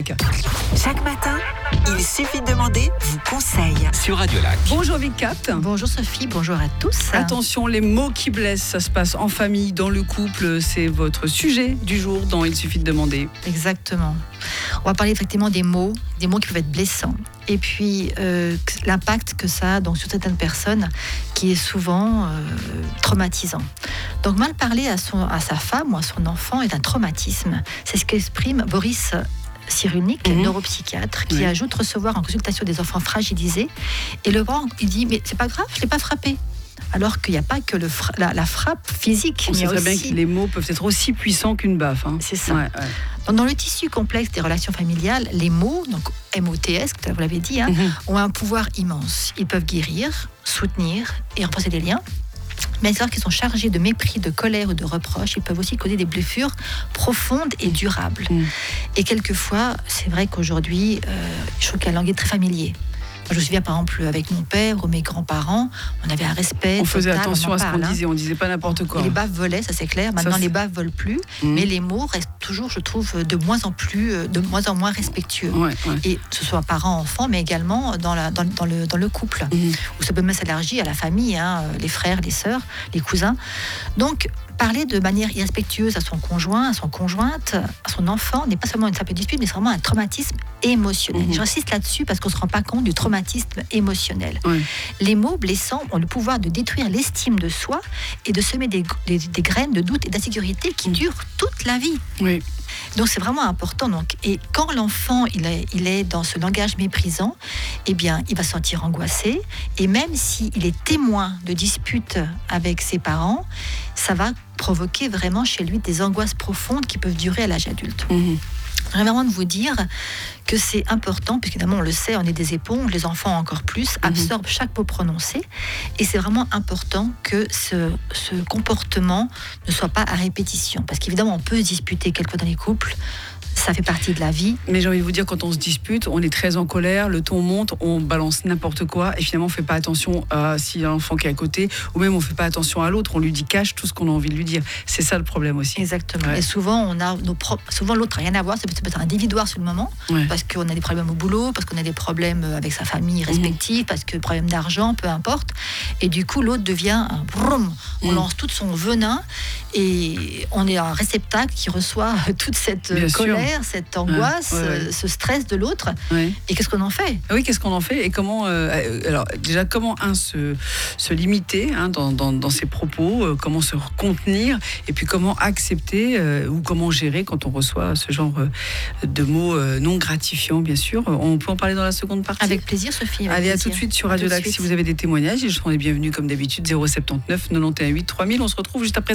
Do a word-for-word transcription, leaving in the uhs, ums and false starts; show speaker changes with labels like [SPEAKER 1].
[SPEAKER 1] Chaque matin, il suffit de demander, vous conseille.
[SPEAKER 2] Sur Radio Lac.
[SPEAKER 3] Bonjour Vicat.
[SPEAKER 4] Bonjour Sophie, bonjour à tous.
[SPEAKER 3] Attention, les mots qui blessent, ça se passe en famille, dans le couple, c'est votre sujet du jour dans Il suffit de demander.
[SPEAKER 4] Exactement. On va parler effectivement des mots, des mots qui peuvent être blessants. Et puis euh, l'impact que ça a donc, sur certaines personnes qui est souvent euh, traumatisant. Donc mal parler à, son, à sa femme ou à son enfant est un traumatisme. C'est ce qu'exprime Boris Cyrulnik, mmh. neuropsychiatre, qui oui. ajoute recevoir en consultation des enfants fragilisés. Et le parent, il dit, mais c'est pas grave, je l'ai pas frappé. Alors qu'il n'y a pas que le fra- la, la frappe physique.
[SPEAKER 3] On sait très
[SPEAKER 4] aussi...
[SPEAKER 3] bien que les mots peuvent être aussi puissants qu'une baffe. Hein.
[SPEAKER 4] C'est ça.
[SPEAKER 3] Ouais, ouais.
[SPEAKER 4] Donc, dans le tissu complexe des relations familiales, les mots, donc M O T S, vous l'avez dit, hein, mmh. ont un pouvoir immense. Ils peuvent guérir, soutenir et renforcer des liens. Mais alors qu'ils sont chargés de mépris, de colère ou de reproches, ils peuvent aussi causer des blessures profondes et durables. Mmh. Et quelquefois, c'est vrai qu'aujourd'hui, euh, je trouve que la langue est très familière. Je me souviens par exemple avec mon père ou mes grands-parents, on avait un respect.
[SPEAKER 3] On faisait
[SPEAKER 4] total,
[SPEAKER 3] attention
[SPEAKER 4] on
[SPEAKER 3] à ce
[SPEAKER 4] parle,
[SPEAKER 3] qu'on disait, on disait pas n'importe quoi.
[SPEAKER 4] Et les baffes volaient, ça c'est clair. Maintenant
[SPEAKER 3] ça, c'est...
[SPEAKER 4] les baffes volent plus, mmh. mais les mots restent toujours, je trouve, de moins en plus, de moins en moins respectueux.
[SPEAKER 3] Ouais, ouais.
[SPEAKER 4] Et que ce soit parents, enfants, mais également dans, la, dans, dans, le, dans le couple, mmh. où ça peut même s'élargir à la famille, hein, les frères, les sœurs, les cousins. Donc parler de manière irrespectueuse à son conjoint, à son conjointe, à son enfant, n'est pas seulement une simple dispute, mais c'est vraiment un traumatisme émotionnel. Mmh. J'insiste là-dessus parce qu'on ne se rend pas compte du traumatisme émotionnel. Oui. Les mots blessants ont le pouvoir de détruire l'estime de soi et de semer des, des, des graines de doute et d'insécurité qui mmh. durent toute la vie.
[SPEAKER 3] Oui.
[SPEAKER 4] Donc c'est vraiment important. Donc, et quand l'enfant il est, il est dans ce langage méprisant, eh bien, il va se sentir angoissé. Et même s'il est témoin de disputes avec ses parents, ça va provoquer vraiment chez lui des angoisses profondes qui peuvent durer à l'âge adulte. Mmh. J'aimerais vraiment de vous dire que c'est important, puisqu'évidemment on le sait, on est des éponges, les enfants encore plus, absorbent mmh. chaque mot prononcé. Et c'est vraiment important que ce, ce comportement ne soit pas à répétition. Parce qu'évidemment, on peut se disputer quelquefois dans les couples, ça fait partie de la vie.
[SPEAKER 3] Mais j'ai envie de vous dire, quand on se dispute, on est très en colère, le ton monte, on balance n'importe quoi et finalement on ne fait pas attention à s'il y a un enfant qui est à côté ou même on ne fait pas attention à l'autre, on lui dit cache tout ce qu'on a envie de lui dire. C'est ça le problème aussi.
[SPEAKER 4] Exactement.
[SPEAKER 3] Ouais.
[SPEAKER 4] Et souvent, on a nos propres... souvent l'autre n'a rien à voir, ça peut être individuel sur le moment, ouais. parce qu'on a des problèmes au boulot, parce qu'on a des problèmes avec sa famille respective, mmh. parce que problème d'argent, peu importe. Et du coup, l'autre devient un broum. On mmh. lance tout son venin et on est un réceptacle qui reçoit toute cette Bien colère, sûr. cette angoisse, ouais, ouais, ouais. ce stress de l'autre. Ouais. Et qu'est-ce qu'on en fait ?
[SPEAKER 3] Oui, qu'est-ce qu'on en fait ? Et comment, euh, alors déjà, comment un se, se limiter hein, dans, dans, dans ses propos, euh, comment se contenir, et puis comment accepter euh, ou comment gérer quand on reçoit ce genre euh, de mots euh, non gratifiants, bien sûr. On peut en parler dans la seconde partie.
[SPEAKER 4] Avec plaisir, Sophie. Avec
[SPEAKER 3] Allez,
[SPEAKER 4] plaisir.
[SPEAKER 3] à tout de suite sur Radio Lac. Si vous avez des témoignages, ils seront les bienvenus comme d'habitude, zéro sept neuf, neuf un huit, trois mille. On se retrouve juste après.